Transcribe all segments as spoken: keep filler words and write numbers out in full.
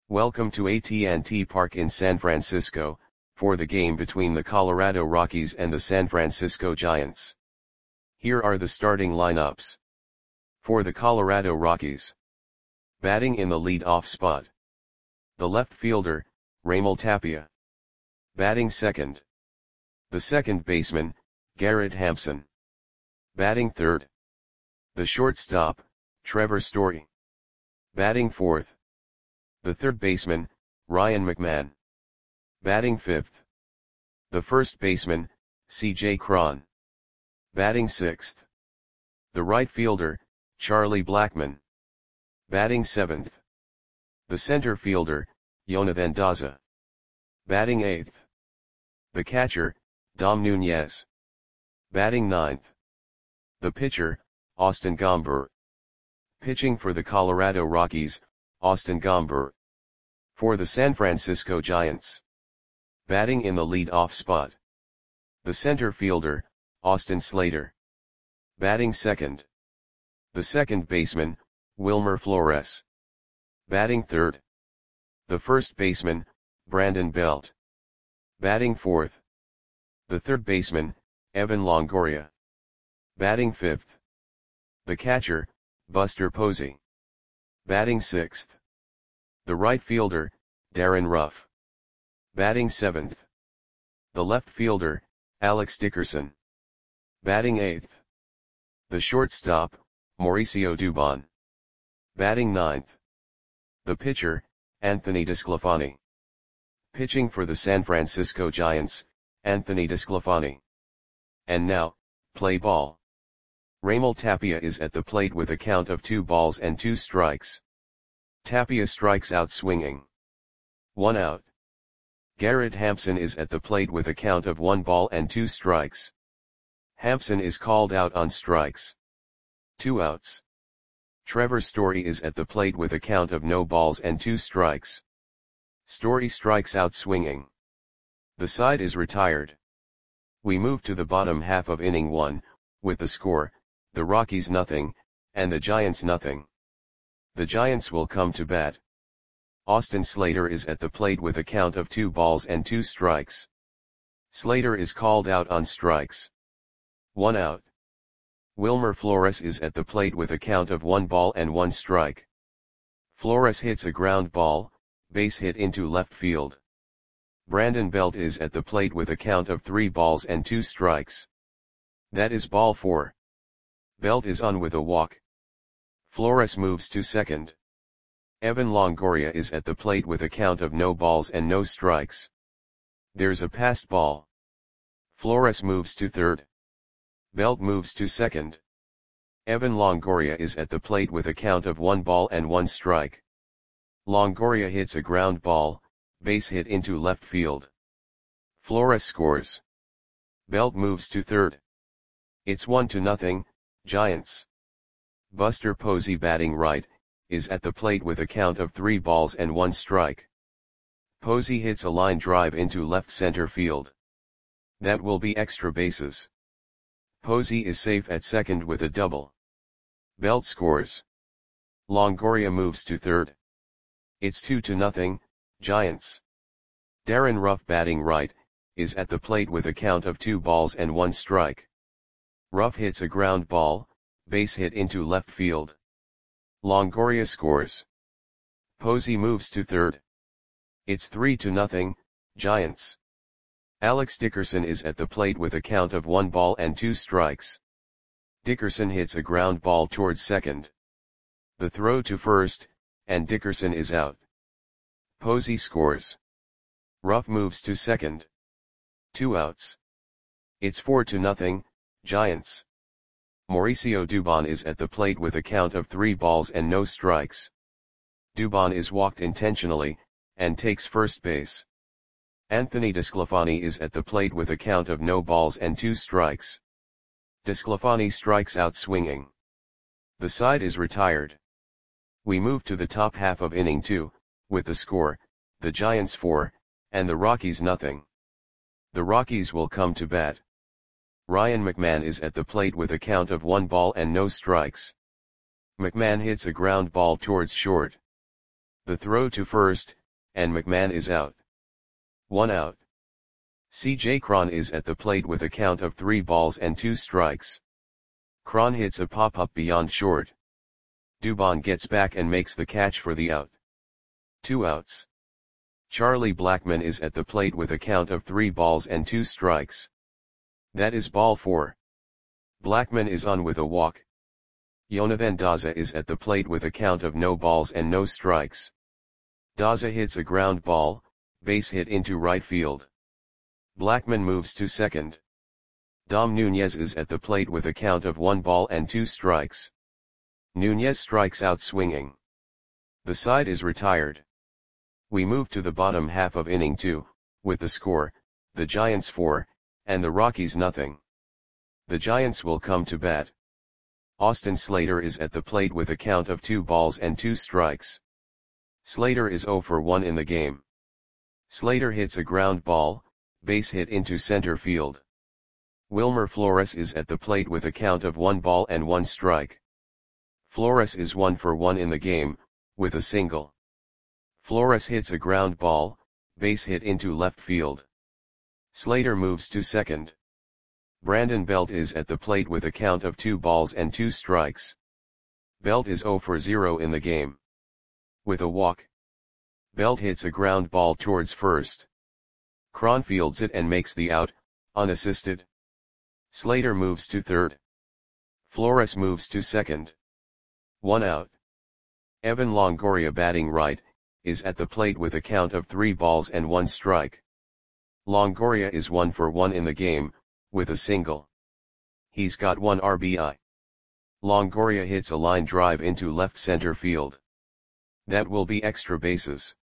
Welcome to A T and T Park in San Francisco, for the game between the Colorado Rockies and the San Francisco Giants. Here are the starting lineups. For the Colorado Rockies. Batting in the lead-off spot. The left fielder, Raimel Tapia. Batting second. The second baseman, Garrett Hampson. Batting third. The shortstop, Trevor Story. Batting fourth. The third baseman, Ryan McMahon. Batting fifth. The first baseman, C J Cron. Batting sixth. The right fielder, Charlie Blackmon. Batting seventh. The center fielder, Jonathan Daza. Batting eighth. The catcher, Dom Nunez. Batting ninth. The pitcher, Austin Gomber. Pitching for the Colorado Rockies, Austin Gomber. For the San Francisco Giants. Batting in the lead-off spot. The center fielder, Austin Slater. Batting second. The second baseman, Wilmer Flores. Batting third. The first baseman, Brandon Belt. Batting fourth. The third baseman, Evan Longoria. Batting fifth. The catcher, Buster Posey. Batting sixth. The right fielder, Darren Ruff. Batting seventh. The left fielder, Alex Dickerson. Batting eighth. The shortstop, Mauricio Dubon. Batting ninth. The pitcher, Anthony DeSclafani. Pitching for the San Francisco Giants, Anthony DeSclafani. And now, play ball. Raimel Tapia is at the plate with a count of two balls and two strikes. Tapia strikes out swinging. One out. Garrett Hampson is at the plate with a count of one ball and two strikes. Hampson is called out on strikes. Two outs. Trevor Story is at the plate with a count of no balls and two strikes. Story strikes out swinging. The side is retired. We move to the bottom half of inning one, with the score, the Rockies nothing, and the Giants nothing. The Giants will come to bat. Austin Slater is at the plate with a count of two balls and two strikes. Slater is called out on strikes. One out. Wilmer Flores is at the plate with a count of one ball and one strike. Flores hits a ground ball, base hit into left field. Brandon Belt is at the plate with a count of three balls and two strikes. That is ball four. Belt is on with a walk. Flores moves to second. Evan Longoria is at the plate with a count of no balls and no strikes. There's a passed ball. Flores moves to third. Belt moves to second. Evan Longoria is at the plate with a count of one ball and one strike. Longoria hits a ground ball, base hit into left field. Flores scores. Belt moves to third. It's one to nothing, Giants. Buster Posey batting right, is at the plate with a count of three balls and one strike. Posey hits a line drive into left center field. That will be extra bases. Posey is safe at second with a double. Belt scores. Longoria moves to third. It's two to nothing, Giants. Darren Ruff batting right, is at the plate with a count of two balls and one strike. Ruff hits a ground ball, base hit into left field. Longoria scores. Posey moves to third. It's three to nothing, Giants. Alex Dickerson is at the plate with a count of one ball and two strikes. Dickerson hits a ground ball towards second. The throw to first, and Dickerson is out. Posey scores. Ruff moves to second. Two outs. It's four to nothing, Giants. Mauricio Dubon is at the plate with a count of three balls and no strikes. Dubon is walked intentionally, and takes first base. Anthony DeSclafani is at the plate with a count of no balls and two strikes. DeSclafani strikes out swinging. The side is retired. We move to the top half of inning two, with the score, the Giants four, and the Rockies nothing. The Rockies will come to bat. Ryan McMahon is at the plate with a count of one ball and no strikes. McMahon hits a ground ball towards short. The throw to first, and McMahon is out. One out. C J Cron is at the plate with a count of three balls and two strikes. Cron hits a pop-up beyond short. Dubon gets back and makes the catch for the out. Two outs. Charlie Blackmon is at the plate with a count of three balls and two strikes. That is ball four. Blackmon is on with a walk. Yonavan Daza is at the plate with a count of no balls and no strikes. Daza hits a ground ball, base hit into right field. Blackmon moves to second. Dom Nunez is at the plate with a count of one ball and two strikes. Nunez strikes out swinging. The side is retired. We move to the bottom half of inning two, with the score, the Giants four, and the Rockies nothing. The Giants will come to bat. Austin Slater is at the plate with a count of two balls and two strikes. Slater is zero for one in the game. Slater hits a ground ball, base hit into center field. Wilmer Flores is at the plate with a count of one ball and one strike. Flores is one for one in the game, with a single. Flores hits a ground ball, base hit into left field. Slater moves to second. Brandon Belt is at the plate with a count of two balls and two strikes. Belt is zero for zero in the game. With a walk. Belt hits a ground ball towards first. Cron fields it and makes the out, unassisted. Slater moves to third. Flores moves to second. One out. Evan Longoria batting right, is at the plate with a count of three balls and one strike. Longoria is one for one in the game, with a single. He's got one R B I. Longoria hits a line drive into left center field. That will be extra bases.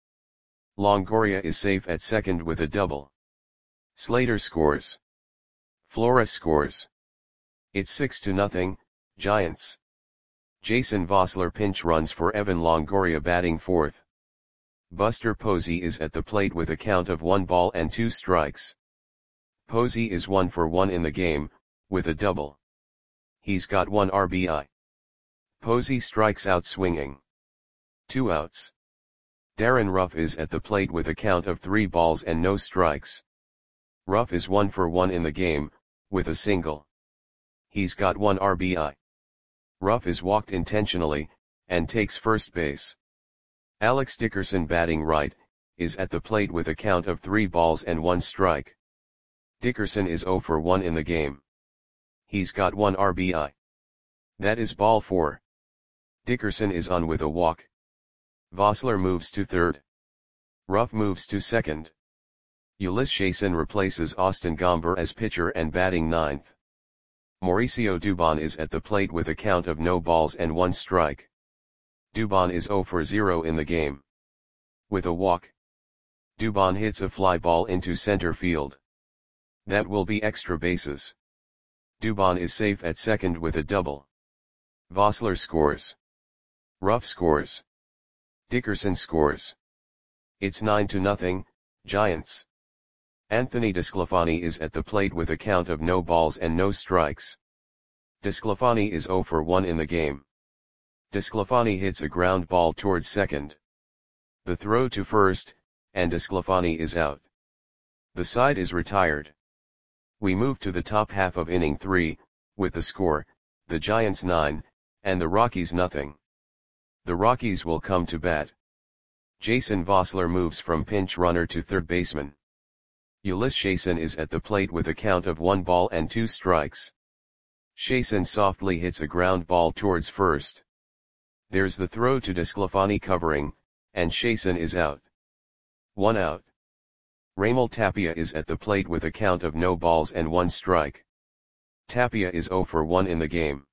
Longoria is safe at second with a double. Slater scores. Flores scores. It's six to nothing, Giants. Jason Vosler pinch runs for Evan Longoria batting fourth. Buster Posey is at the plate with a count of one ball and two strikes. Posey is one for one in the game, with a double. He's got one R B I. Posey strikes out swinging. Two outs. Darren Ruff is at the plate with a count of three balls and no strikes. Ruff is one for one in the game, with a single. He's got one R B I. Ruff is walked intentionally, and takes first base. Alex Dickerson batting right, is at the plate with a count of three balls and one strike. Dickerson is zero for one in the game. He's got one R B I. That is ball four. Dickerson is on with a walk. Vosler moves to third. Ruff moves to second. Ulysses Chason replaces Austin Gomber as pitcher and batting ninth. Mauricio Dubon is at the plate with a count of no balls and one strike. Dubon is zero for zero in the game. With a walk. Dubon hits a fly ball into center field. That will be extra bases. Dubon is safe at second with a double. Vosler scores. Ruff scores. Dickerson scores. It's nine to nothing, Giants. Anthony DeSclafani is at the plate with a count of no balls and no strikes. DeSclafani is zero for one in the game. DeSclafani hits a ground ball towards second. The throw to first, and DeSclafani is out. The side is retired. We move to the top half of inning three, with the score, the Giants nine, and the Rockies nothing. The Rockies will come to bat. Jason Vosler moves from pinch runner to third baseman. Ulysses Chason is at the plate with a count of one ball and two strikes. Chason softly hits a ground ball towards first. There's the throw to DeSclafani covering, and Chason is out. One out. Raimel Tapia is at the plate with a count of no balls and one strike. Tapia is zero for one in the game.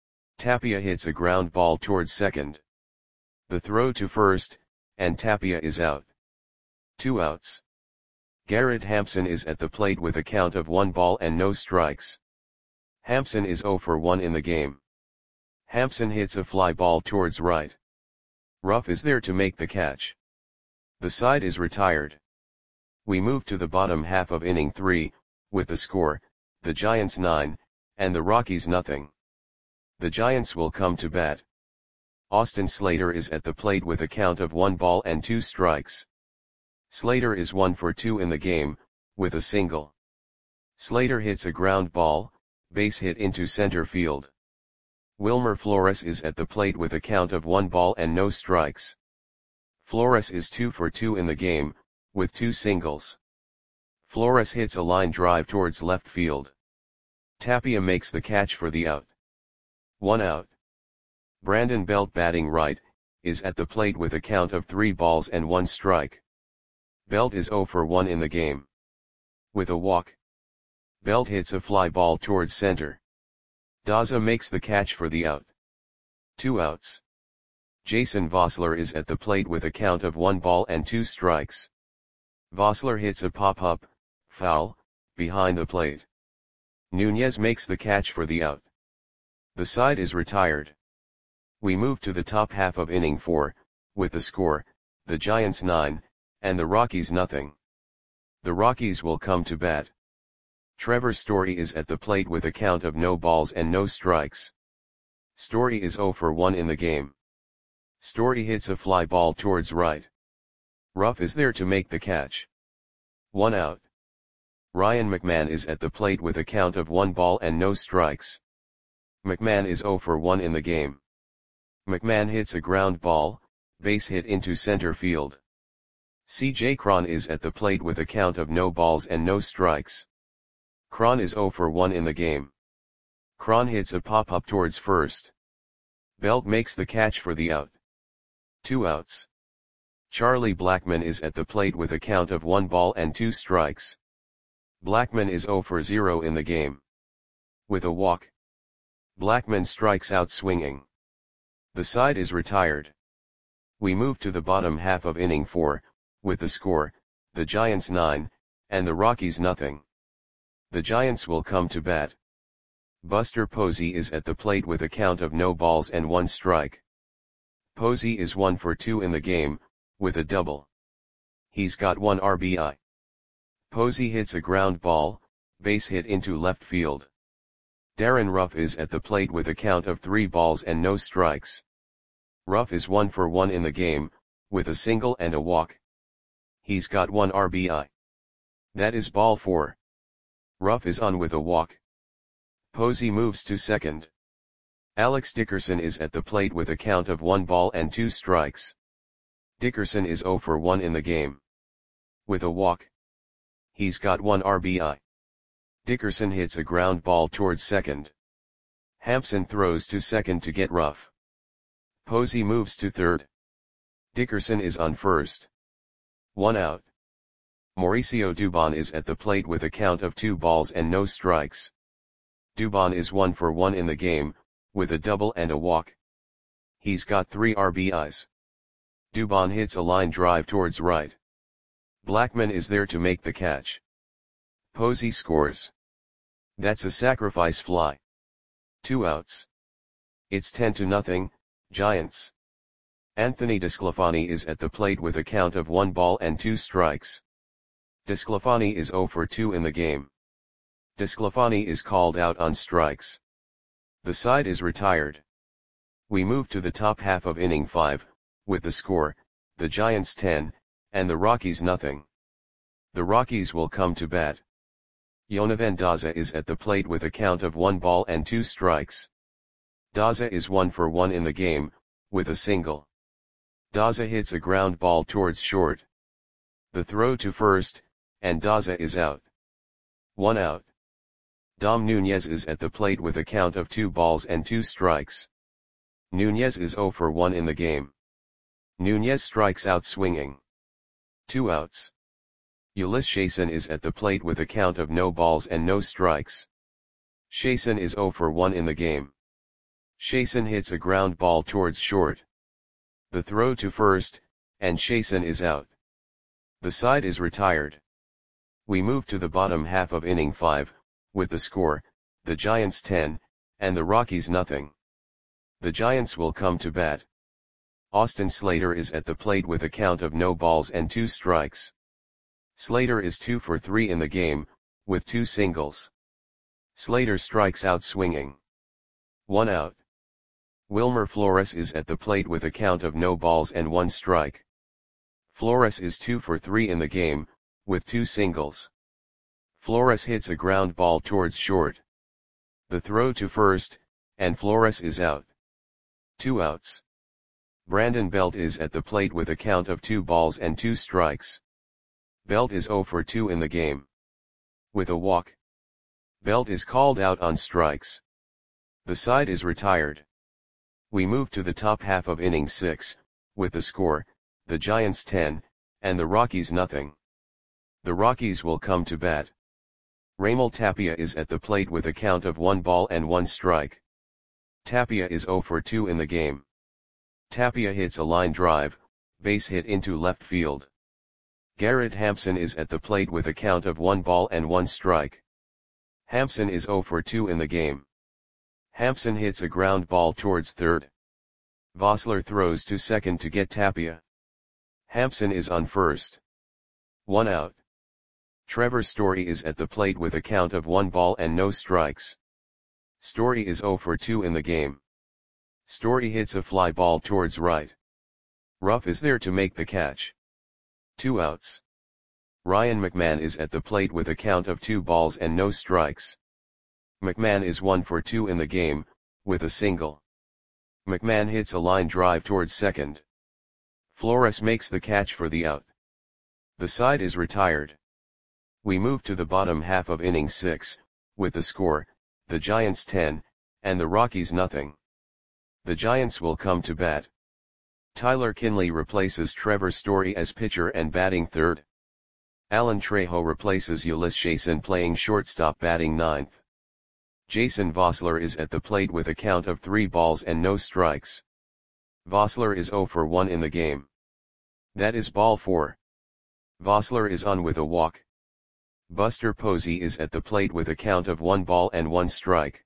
Tapia hits a ground ball towards second. The throw to first, and Tapia is out. Two outs. Garrett Hampson is at the plate with a count of one ball and no strikes. Hampson is zero for one in the game. Hampson hits a fly ball towards right. Ruff is there to make the catch. The side is retired. We move to the bottom half of inning three, with the score, the Giants nine, and the Rockies nothing. The Giants will come to bat. Austin Slater is at the plate with a count of one ball and two strikes. Slater is one for two in the game, with a single. Slater hits a ground ball, base hit into center field. Wilmer Flores is at the plate with a count of one ball and no strikes. Flores is two for two in the game, with two singles. Flores hits a line drive towards left field. Tapia makes the catch for the out. One out. Brandon Belt, batting right, is at the plate with a count of three balls and one strike. Belt is zero for one in the game. With a walk. Belt hits a fly ball towards center. Daza makes the catch for the out. Two outs. Jason Vosler is at the plate with a count of one ball and two strikes. Vosler hits a pop-up, foul, behind the plate. Nunez makes the catch for the out. The side is retired. We move to the top half of inning four, with the score, the Giants nine, and the Rockies nothing. The Rockies will come to bat. Trevor Story is at the plate with a count of no balls and no strikes. Story is zero for one in the game. Story hits a fly ball towards right. Ruff is there to make the catch. One out. Ryan McMahon is at the plate with a count of one ball and no strikes. McMahon is zero for one in the game. McMahon hits a ground ball, base hit into center field. C J Cron is at the plate with a count of no balls and no strikes. Cron is zero for one in the game. Cron hits a pop-up towards first. Belt makes the catch for the out. Two outs. Charlie Blackmon is at the plate with a count of one ball and two strikes. Blackmon is zero for zero in the game. With a walk. Blackmon strikes out swinging. The side is retired. We move to the bottom half of inning four, with the score, the Giants nine, and the Rockies nothing. The Giants will come to bat. Buster Posey is at the plate with a count of no balls and one strike. Posey is one for two in the game, with a double. He's got one R B I. Posey hits a ground ball, base hit into left field. Darren Ruff is at the plate with a count of three balls and no strikes. Ruff is one for one in the game, with a single and a walk. He's got one R B I. That is ball four. Ruff is on with a walk. Posey moves to second. Alex Dickerson is at the plate with a count of one ball and two strikes. Dickerson is zero for one in the game. With a walk. He's got one R B I. Dickerson hits a ground ball towards second. Hampson throws to second to get Ruff. Posey moves to third. Dickerson is on first. One out. Mauricio Dubon is at the plate with a count of two balls and no strikes. Dubon is one for one in the game, with a double and a walk. He's got three R B Is. Dubon hits a line drive towards right. Blackmon is there to make the catch. Posey scores. That's a sacrifice fly. Two outs. It's ten to nothing, Giants. Anthony DeSclafani is at the plate with a count of one ball and two strikes. DeSclafani is zero for two in the game. DeSclafani is called out on strikes. The side is retired. We move to the top half of inning five, with the score, the Giants ten, and the Rockies nothing. The Rockies will come to bat. Yonavan Daza is at the plate with a count of one ball and two strikes. Daza is one for one in the game, with a single. Daza hits a ground ball towards short. The throw to first, and Daza is out. One out. Dom Nunez is at the plate with a count of two balls and two strikes. Nunez is zero for one in the game. Nunez strikes out swinging. Two outs. Ulyss Chason is at the plate with a count of no balls and no strikes. Chason is zero for one in the game. Chason hits a ground ball towards short. The throw to first, and Chason is out. The side is retired. We move to the bottom half of inning five, with the score, the Giants ten, and the Rockies nothing. The Giants will come to bat. Austin Slater is at the plate with a count of no balls and two strikes. Slater is two for three in the game, with two singles. Slater strikes out swinging. One out. Wilmer Flores is at the plate with a count of no balls and one strike. Flores is two for three in the game, with two singles. Flores hits a ground ball towards short. The throw to first, and Flores is out. Two outs. Brandon Belt is at the plate with a count of two balls and two strikes. Belt is zero for two in the game. With a walk. Belt is called out on strikes. The side is retired. We move to the top half of inning six, with the score, the Giants ten, and the Rockies nothing. The Rockies will come to bat. Raimel Tapia is at the plate with a count of one ball and one strike. Tapia is zero for two in the game. Tapia hits a line drive, base hit into left field. Garrett Hampson is at the plate with a count of one ball and one strike. Hampson is zero for two in the game. Hampson hits a ground ball towards third. Vossler throws to second to get Tapia. Hampson is on first. One out. Trevor Story is at the plate with a count of one ball and no strikes. Story is zero for two in the game. Story hits a fly ball towards right. Ruff is there to make the catch. Two outs. Ryan McMahon is at the plate with a count of two balls and no strikes. McMahon is one for two in the game, with a single. McMahon hits a line drive towards second. Flores makes the catch for the out. The side is retired. We move to the bottom half of inning six, with the score, the Giants ten, and the Rockies nothing. The Giants will come to bat. Tyler Kinley replaces Trevor Story as pitcher and batting third. Alan Trejo replaces Ulysses Jason playing shortstop batting ninth. Jason Vossler is at the plate with a count of three balls and no strikes. Vossler is zero for one in the game. That is ball four. Vossler is on with a walk. Buster Posey is at the plate with a count of one ball and one strike.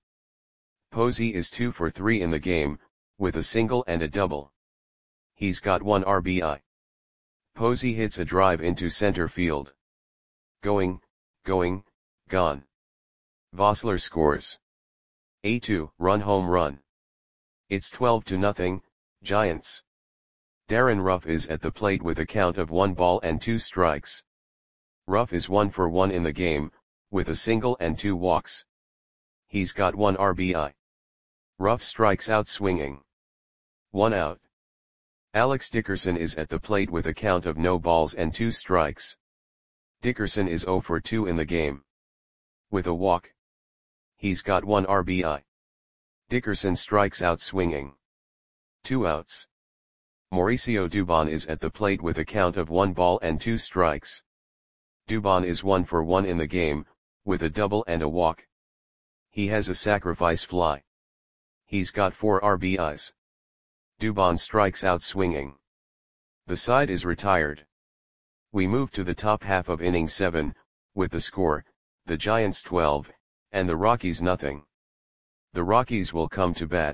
Posey is two for three in the game, with a single and a double. He's got one R B I. Posey hits a drive into center field. Going, going, gone. Vossler scores. A two run home run. It's twelve to nothing, Giants. Darren Ruff is at the plate with a count of one ball and two strikes. Ruff is one for one in the game, with a single and two walks. He's got one R B I. Ruff strikes out swinging. One out. Alex Dickerson is at the plate with a count of no balls and two strikes. Dickerson is zero for two in the game. With a walk. He's got one R B I. Dickerson strikes out swinging. Two outs. Mauricio Dubon is at the plate with a count of one ball and two strikes. Dubon is one for one in the game, with a double and a walk. He has a sacrifice fly. He's got four R B Is. Dubon strikes out swinging. The side is retired. We move to the top half of inning seven, with the score, the Giants twelve, and the Rockies nothing. The Rockies will come to bat.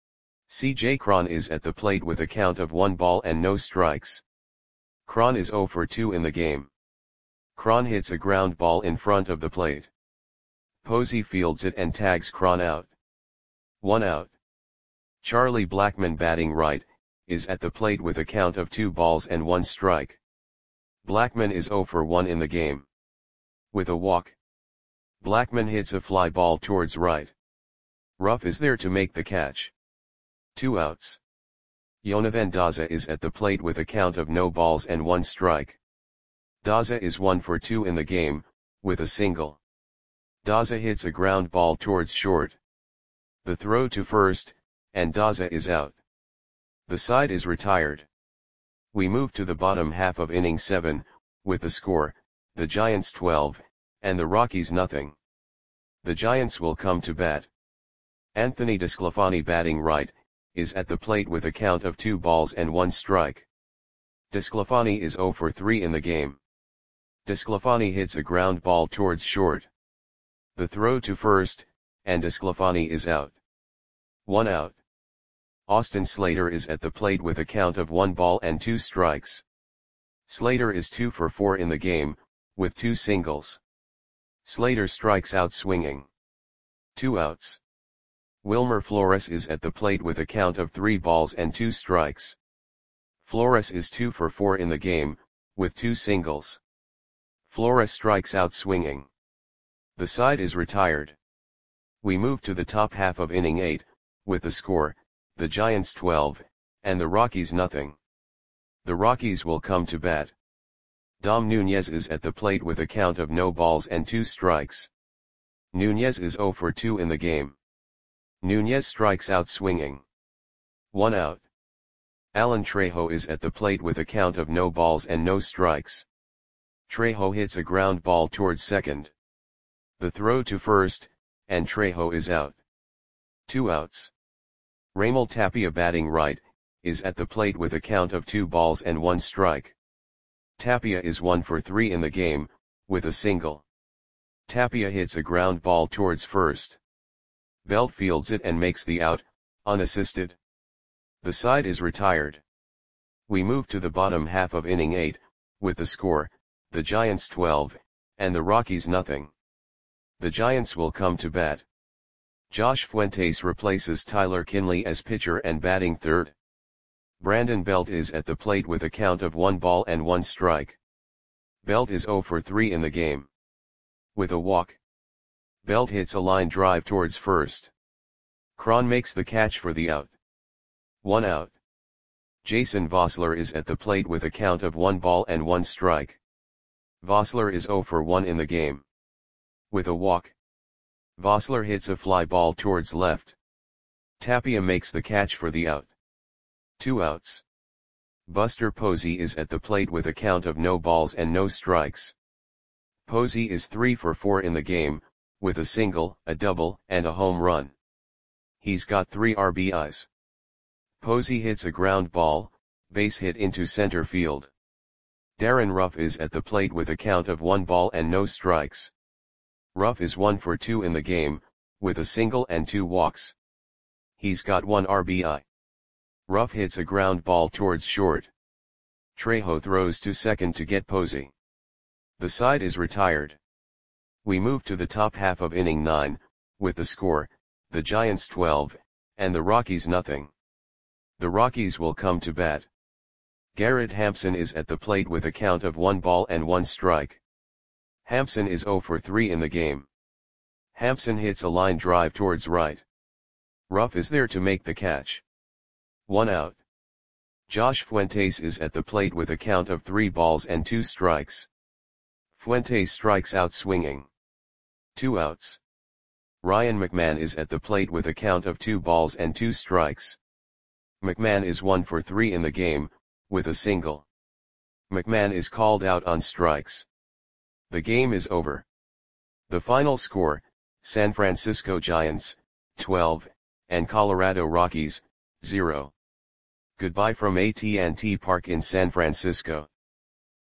C J Cron is at the plate with a count of one ball and no strikes. Cron is zero for two in the game. Cron hits a ground ball in front of the plate. Posey fields it and tags Cron out. One out. Charlie Blackmon batting right, is at the plate with a count of two balls and one strike. Blackmon is zero for one in the game. With a walk. Blackmon hits a fly ball towards right. Ruff is there to make the catch. Two outs. Yonavan Daza is at the plate with a count of no balls and one strike. Daza is one for two in the game, with a single. Daza hits a ground ball towards short. The throw to first, and Daza is out. The side is retired. We move to the bottom half of inning seven, with the score, the Giants twelve, and the Rockies nothing. The Giants will come to bat. Anthony DeSclafani batting right, is at the plate with a count of two balls and one strike. DeSclafani is zero for three in the game. DeSclafani hits a ground ball towards short. The throw to first, and DeSclafani is out. One out. Austin Slater is at the plate with a count of one ball and two strikes. Slater is two for four in the game, with two singles. Slater strikes out swinging. Two outs. Wilmer Flores is at the plate with a count of three balls and two strikes. Flores is two for four in the game, with two singles. Flores strikes out swinging. The side is retired. We move to the top half of inning eight, with the score, the Giants twelve, and the Rockies nothing. The Rockies will come to bat. Dom Nunez is at the plate with a count of no balls and two strikes. Nunez is zero for two in the game. Nunez strikes out swinging. One out. Alan Trejo is at the plate with a count of no balls and no strikes. Trejo hits a ground ball towards second. The throw to first, and Trejo is out. Two outs. Raimel Tapia, batting right, is at the plate with a count of two balls and one strike. Tapia is one for three in the game, with a single. Tapia hits a ground ball towards first. Belt fields it and makes the out, unassisted. The side is retired. We move to the bottom half of inning eight, with the score, the Giants twelve, and the Rockies nothing. The Giants will come to bat. Josh Fuentes replaces Tyler Kinley as pitcher and batting third. Brandon Belt is at the plate with a count of one ball and one strike. Belt is zero for three in the game. With a walk. Belt hits a line drive towards first. Cron makes the catch for the out. One out. Jason Vosler is at the plate with a count of one ball and one strike. Vosler is zero for one in the game. With a walk. Vosler hits a fly ball towards left. Tapia makes the catch for the out. Two outs. Buster Posey is at the plate with a count of no balls and no strikes. Posey is three for four in the game, with a single, a double, and a home run. He's got three R B Is. Posey hits a ground ball, base hit into center field. Darren Ruff is at the plate with a count of one ball and no strikes. Ruff is one for two in the game, with a single and two walks. He's got one R B I. Ruff hits a ground ball towards short. Trejo throws to second to get Posey. The side is retired. We move to the top half of inning nine, with the score, the Giants twelve, and the Rockies nothing. The Rockies will come to bat. Garrett Hampson is at the plate with a count of one ball and one strike. Hampson is zero for three in the game. Hampson hits a line drive towards right. Ruff is there to make the catch. One out. Josh Fuentes is at the plate with a count of three balls and two strikes. Fuentes strikes out swinging. Two outs. Ryan McMahon is at the plate with a count of two balls and two strikes. McMahon is one for three in the game, with a single. McMahon is called out on strikes. The game is over. The final score, San Francisco Giants, twelve, and Colorado Rockies, zero. Goodbye from A T and T Park in San Francisco.